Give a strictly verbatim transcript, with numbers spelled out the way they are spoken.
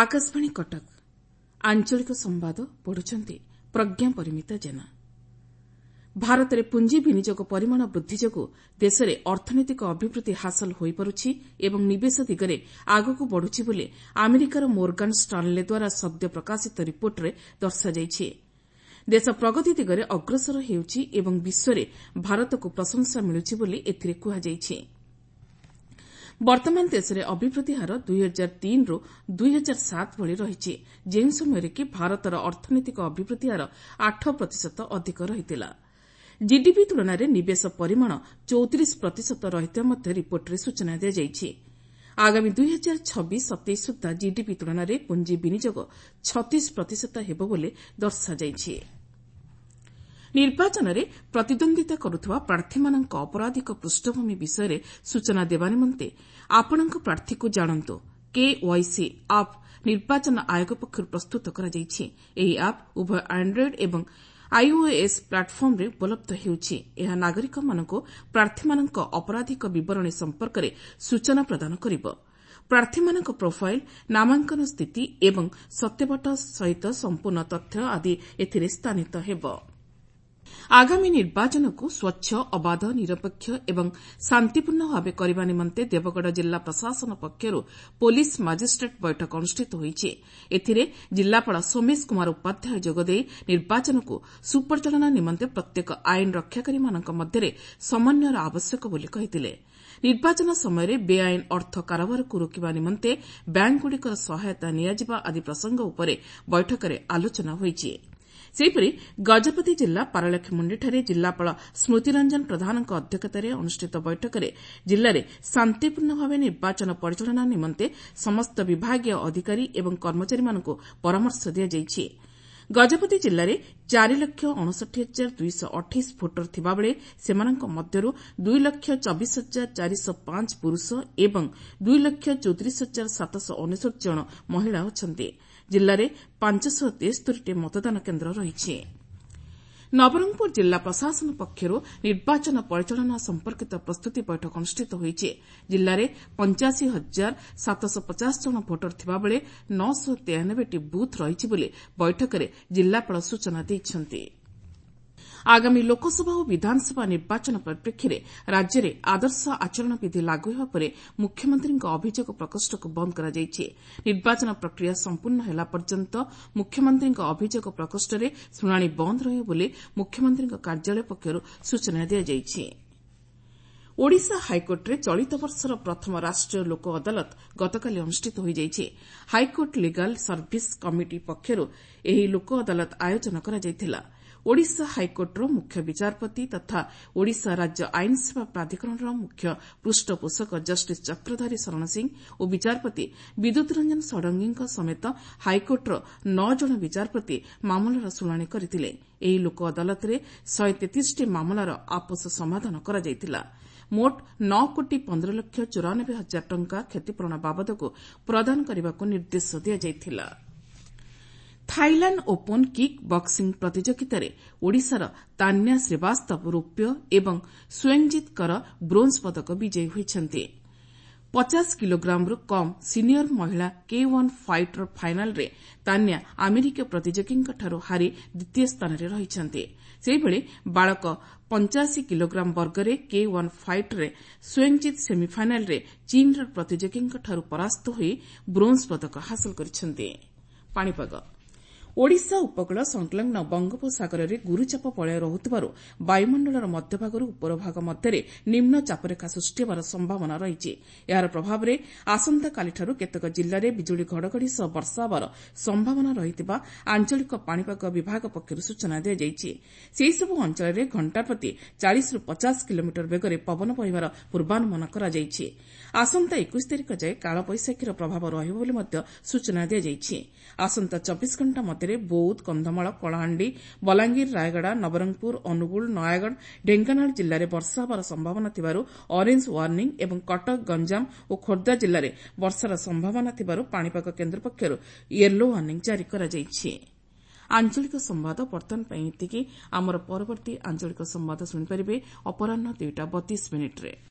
आकाशवाणी कटक आंचलिक संवाद पढ़ुछंती प्रज्ञा परिमिता जेना। भारत में पुंजी विनियोग परिमाण वृद्धि जोगु देश में अर्थनैतिक अभिवृद्धि हासिल हो पारुछि एवं निवेश दिगरे आगक बढ़ुछि बोली अमेरिकार मोर्गान स्टानले द्वारा सद्य प्रकाशित रिपोर्ट में दर्शाଯାଇଛି। देश प्रगति दिगरे अग्रसर हेउछि एवं विश्व में भारत को प्रशंसा मिलुछि बोली एथिरे कुहाଯାଇଛି। वर्तमान देश में अभिवृद्धि हार दुई हजार तीन रु दुई हजार सात भली रही, ଯେଉଁ ସମୟରେ କି ଭାରତର ଅର୍ଥନୈତିକ ଅଭିବୃଦ୍ଧି ହାର ଆଠ ପ୍ରତିଶତ ଅଧିକ ରହିଥିଲା। ଜିଡିପି ତୁଳନାରେ ନିବେଶ ପରିମାଣ ଚଉତିରିଶ ପ୍ରତିଶତ ରହିଥିବା ମଧ୍ୟ ରିପୋର୍ଟରେ ସୂଚନା ଦିଆଯାଇଛି। ଆଗାମୀ ଦୁଇ ହଜାର ଛବିଶ ସତେଇଶ ସୁଦ୍ଧା ଜିଡିପି ତୁଳନାରେ ପୁଞ୍ଜି ବିନିଯୋଗ ଛତିଶ ପ୍ରତିଶତ ହେବ ବୋଲି ଦର୍ଶାଯାଇଛି। ନିର୍ବାଚନରେ ପ୍ରତିଦ୍ୱନ୍ଦିତା କରୁଥିବା ପ୍ରାର୍ଥୀମାନଙ୍କ ଅପରାଧିକ ପୃଷ୍ଠଭୂମି ବିଷୟରେ ସୂଚନା ଦେବା ନିମନ୍ତେ ଆପଣଙ୍କ ପ୍ରାର୍ଥୀକୁ ଜାଣନ୍ତୁ କେୱାଇସି ଆପ୍ ନିର୍ବାଚନ ଆୟୋଗ ପକ୍ଷରୁ ପ୍ରସ୍ତୁତ କରାଯାଇଛି। ଏହି ଆପ୍ ଉଭୟ ଆଣ୍ଡ୍ରଏଡ୍ ଏବଂ ଆଇଓଏସ୍ ପ୍ଲାଟଫର୍ମରେ ଉପଲବ୍ଧ ହେଉଛି। ଏହା ନାଗରିକମାନଙ୍କୁ ପ୍ରାର୍ଥୀମାନଙ୍କ ଅପରାଧିକ ବିବରଣୀ ସମ୍ପର୍କରେ ସୂଚନା ପ୍ରଦାନ କରିବ। ପ୍ରାର୍ଥୀମାନଙ୍କ ପ୍ରୋଫାଇଲ୍, ନାମାଙ୍କନ ସ୍ଥିତି ଏବଂ ସତ୍ୟପାଠ ସହିତ ସମ୍ପୂର୍ଣ୍ଣ ତଥ୍ୟ ଆଦି ଏଥିରେ ସ୍ଥାନିତ ହେବ। ଆଗାମୀ ନିର୍ବାଚନକୁ ସ୍ୱଚ୍ଛ, ଅବାଧ, ନିରପେକ୍ଷ ଏବଂ ଶାନ୍ତିପୂର୍ଣ୍ଣ ଭାବେ କରିବା ନିମନ୍ତେ ଦେବଗଡ଼ ଜିଲ୍ଲା ପ୍ରଶାସନ ପକ୍ଷରୁ ପୋଲିସ ମାଜିଷ୍ଟ୍ରେଟ୍ ବୈଠକ ଅନୁଷ୍ଠିତ ହୋଇଛି। ଏଥିରେ ଜିଲ୍ଲାପାଳ ସୋମେଶ କୁମାର ଉପାଧ୍ୟାୟ ଯୋଗଦେଇ ନିର୍ବାଚନକୁ ସୁପରିଚାଳନା ନିମନ୍ତେ ପ୍ରତ୍ୟେକ ଆଇନ ରକ୍ଷାକାରୀମାନଙ୍କ ମଧ୍ୟରେ ସମନ୍ୱୟର ଆବଶ୍ୟକ ବୋଲି କହିଥିଲେ। ନିର୍ବାଚନ ସମୟରେ ବେଆଇନ ଅର୍ଥ କାରବାରକୁ ରୋକିବା ନିମନ୍ତେ ବ୍ୟାଙ୍କଗୁଡ଼ିକର ସହାୟତା ନିଆଯିବା ଆଦି ପ୍ରସଙ୍ଗ ଉପରେ ବୈଠକରେ ଆଲୋଚନା ହୋଇଛି। ସେହିପରି ଗଜପତି ଜିଲ୍ଲା ପାରଳାଖେମୁଣ୍ଡିଠାରେ ଜିଲ୍ଲାପାଳ ସ୍ମୃତିରଞ୍ଜନ ପ୍ରଧାନଙ୍କ ଅଧ୍ୟକ୍ଷତାରେ ଅନୁଷ୍ଠିତ ବୈଠକରେ ଜିଲ୍ଲାରେ ଶାନ୍ତିପୂର୍ଣ୍ଣ ଭାବେ ନିର୍ବାଚନ ପରିଚାଳନା ନିମନ୍ତେ ସମସ୍ତ ବିଭାଗୀୟ ଅଧିକାରୀ ଏବଂ କର୍ମଚାରୀମାନଙ୍କୁ ପରାମର୍ଶ ଦିଆଯାଇଛି। ଗଜପତି ଜିଲ୍ଲାରେ ଚାରି ଲକ୍ଷ ଅଣଷଠି ହଜାର ଦୁଇଶହ ଅଠେଇଶ ଭୋଟର ଥିବାବେଳେ ସେମାନଙ୍କ ମଧ୍ୟରୁ ଦୁଇ ଲକ୍ଷ ଚବିଶ ହଜାର ଚାରିଶହ ପାଞ୍ଚ ପୁରୁଷ ଏବଂ ଦୁଇ ଲକ୍ଷ ଚଉତିରିଶ ହଜାର ସାତଶହ ଅନେଶ୍ୱତ ଜଣ ମହିଳା ଅଛନ୍ତି। ଜିଲ୍ଲାରେ ପାଞ୍ଚଶହ ତେସ୍ତରୀଟି ମତଦାନ କେନ୍ଦ୍ର ରହିଛି। ନବରଙ୍ଗପୁର ଜିଲ୍ଲା ପ୍ରଶାସନ ପକ୍ଷରୁ ନିର୍ବାଚନ ପରିଚାଳନା ସମ୍ପର୍କିତ ପ୍ରସ୍ତୁତି ବୈଠକ ଅନୁଷ୍ଠିତ ହୋଇଛି। ଜିଲ୍ଲାରେ ପଞ୍ଚାଅଶୀ ହଜାର ସାତଶହ ପଚାଶ ଜଣ ଭୋଟର ଥିବାବେଳେ ନଅଶହ ତେୟାନବେଟି ବୁଥ୍ ରହିଛି ବୋଲି ବୈଠକରେ ଜିଲ୍ଲାପାଳ ସୂଚନା ଦେଇଛନ୍ତି। ଆଗାମୀ ଲୋକସଭା ଓ ବିଧାନସଭା ନିର୍ବାଚନ ପରିପ୍ରେକ୍ଷୀରେ ରାଜ୍ୟରେ ଆଦର୍ଶ ଆଚରଣ ବିଧି ଲାଗୁ ହେବା ପରେ ମୁଖ୍ୟମନ୍ତ୍ରୀଙ୍କ ଅଭିଯୋଗ ପ୍ରକୋଷ୍ଠକୁ ବନ୍ଦ କରାଯାଇଛି। ନିର୍ବାଚନ ପ୍ରକ୍ରିୟା ସମ୍ପୂର୍ଣ୍ଣ ହେଲା ପର୍ଯ୍ୟନ୍ତ ମୁଖ୍ୟମନ୍ତ୍ରୀଙ୍କ ଅଭିଯୋଗ ପ୍ରକୋଷ୍ଠରେ ଶୁଣାଣି ବନ୍ଦ ରହିବ ବୋଲି ମୁଖ୍ୟମନ୍ତ୍ରୀଙ୍କ କାର୍ଯ୍ୟାଳୟ ପକ୍ଷରୁ ସୂଚନା ଦିଆଯାଇଛି। ଓଡ଼ିଶା ହାଇକୋର୍ଟରେ ଚଳିତ ବର୍ଷର ପ୍ରଥମ ରାଷ୍ଟ୍ରୀୟ ଲୋକ ଅଦାଲତ ଗତକାଲି ଅନୁଷ୍ଠିତ ହୋଇଯାଇଛି। ହାଇକୋର୍ଟ ଲିଗାଲ ସର୍ଭିସ୍ କମିଟି ପକ୍ଷରୁ ଏହି ଲୋକ ଅଦାଲତ ଆୟୋଜନ କରାଯାଇଥିଲା। ଓଡ଼ିଶା ହାଇକୋର୍ଟର ମୁଖ୍ୟ ବିଚାରପତି ତଥା ଓଡ଼ିଶା ରାଜ୍ୟ ଆଇନ ସେବା ପ୍ରାଧିକରଣର ମୁଖ୍ୟ ପୃଷ୍ଠପୋଷକ ଜଷ୍ଟିସ୍ ଚକ୍ରଧାରୀ ଶରଣ ସିଂ ଓ ବିଚାରପତି ବିଦ୍ୟୁତ୍ ରଞ୍ଜନ ଷଡ଼ଙ୍ଗୀଙ୍କ ସମେତ ହାଇକୋର୍ଟର ନଅ ଜଣ ବିଚାରପତି ମାମଲାର ଶୁଣାଣି କରିଥିଲେ। ଏହି ଲୋକ ଅଦାଲତରେ ଶହେ ତେତିଶଟି ମାମଲାର ଆପୋଷ ସମାଧାନ କରାଯାଇଥିଲା। ମୋଟ ନଅ କୋଟି ପନ୍ଦର ଲକ୍ଷ ଚଉରାନବେ ହଜାର ଟଙ୍କା କ୍ଷତିପୂରଣ ବାବଦକୁ ପ୍ରଦାନ କରିବାକୁ ନିର୍ଦ୍ଦେଶ ଦିଆଯାଇଥିଲା। ଥାଇଲାଣ୍ଡ ଓପନ୍ କିକ୍ ବକ୍ସିଂ ପ୍ରତିଯୋଗିତାରେ ଓଡ଼ିଶାର ତାନ୍ୟା ଶ୍ରୀବାସ୍ତବ ରୌପ୍ୟ ଏବଂ ସ୍ୱୟଂଜିତ କର ବ୍ରୋଞ୍ଜ ପଦକ ବିଜୟୀ ହୋଇଛନ୍ତି। ପଚାଶ କିଲୋଗ୍ରାମରୁ କମ୍ ସିନିୟର ମହିଳା କେ ୱାନ୍ ଫାଇଟ୍ର ଫାଇନାଲ୍ରେ ତାନ୍ୟା ଆମେରିକୀୟ ପ୍ରତିଯୋଗୀଙ୍କଠାରୁ ହାରି ଦ୍ୱିତୀୟ ସ୍ଥାନରେ ରହିଛନ୍ତି। ସେହିଭଳି ବାଳକ ପଞ୍ଚାଅଶୀ କିଲୋଗ୍ରାମ ବର୍ଗରେ କେ ୱାନ୍ ଫାଇଟ୍ରେ ସ୍ୱୟଂଜିତ ସେମିଫାଇନାଲ୍ରେ ଚୀନ୍ର ପ୍ରତିଯୋଗୀଙ୍କଠାରୁ ପରାସ୍ତ ହୋଇ ବ୍ରୋଞ୍ଜ ପଦକ ହାସଲ କରିଛନ୍ତି। ପାଣିପାଗ ଓଡ଼ିଶା ଉପକୂଳ ସଂଲଗ୍ନ ବଙ୍ଗୋପସାଗରରେ ଗୁରୁଚାପ ବଳୟ ରହୁଥିବାରୁ ବାୟୁମଣ୍ଡଳର ମଧ୍ୟଭାଗରୁ ଉପରଭାଗ ମଧ୍ୟରେ ନିମ୍ନଚାପରେଖା ସୃଷ୍ଟି ହେବାର ସମ୍ଭାବନା ରହିଛି। ଏହାର ପ୍ରଭାବରେ ଆସନ୍ତାକାଲିଠାରୁ କେତେକ ଜିଲ୍ଲାରେ ବିଜୁଳି ଘଡ଼ଘଡ଼ି ସହ ବର୍ଷା ହେବାର ସମ୍ଭାବନା ରହିଥିବା ଆଞ୍ଚଳିକ ପାଣିପାଗ ବିଭାଗ ପକ୍ଷରୁ ସୂଚନା ଦିଆଯାଇଛି। ସେହିସବୁ ଅଞ୍ଚଳରେ ଘଣ୍ଟା ପ୍ରତି ଚାଳିଶରୁ ପଚାଶ କିଲୋମିଟର ବେଗରେ ପବନ ବହିବାର ପୂର୍ବାନୁମାନ କରାଯାଇଛି। ଆସନ୍ତା ଏକୋଇଶ ତାରିଖ ଯାଏ କାଳବୈଶାଖୀର ପ୍ରଭାବ ରହିବ ବୋଲି ମଧ୍ୟ ସୂଚନା ଦିଆଯାଇଛି। ଆସନ୍ତା ଚବିଶ ଘଣ୍ଟା ମଧ୍ୟରେ ବୌଦ୍ଧ, କନ୍ଧମାଳ, କଳାହାଣ୍ଡି, ବଲାଙ୍ଗୀର, ରାୟଗଡ଼ା, ନବରଙ୍ଗପୁର, ଅନୁଗୁଳ, ନୟାଗଡ଼, ଢେଙ୍କାନାଳ ଜିଲ୍ଲାରେ ବର୍ଷା ହେବାର ସମ୍ଭାବନା ଥିବାରୁ ଅରେଞ୍ଜ ୱାର୍ଣ୍ଣିଂ ଏବଂ କଟକ, ଗଞ୍ଜାମ ଓ ଖୋର୍ଦ୍ଧା ଜିଲ୍ଲାରେ ବର୍ଷାର ସମ୍ଭାବନା ଥିବାରୁ ପାଣିପାଗ କେନ୍ଦ୍ର ପକ୍ଷରୁ ୟେଲୋ ୱାର୍ଣ୍ଣିଂ ଜାରି କରାଯାଇଛି। ଆଞ୍ଚଳିକ ସମ୍ବାଦ ବର୍ତ୍ତମାନ ପାଇଁ ଏତିକି। ଆମର ପରବର୍ତ୍ତୀ ଆଞ୍ଚଳିକ ସମ୍ବାଦ ଶୁଣିପାରିବେ ଅପରାହ୍ନ ଦୁଇଟା ବତିଶ ମିନିଟ୍ରେ।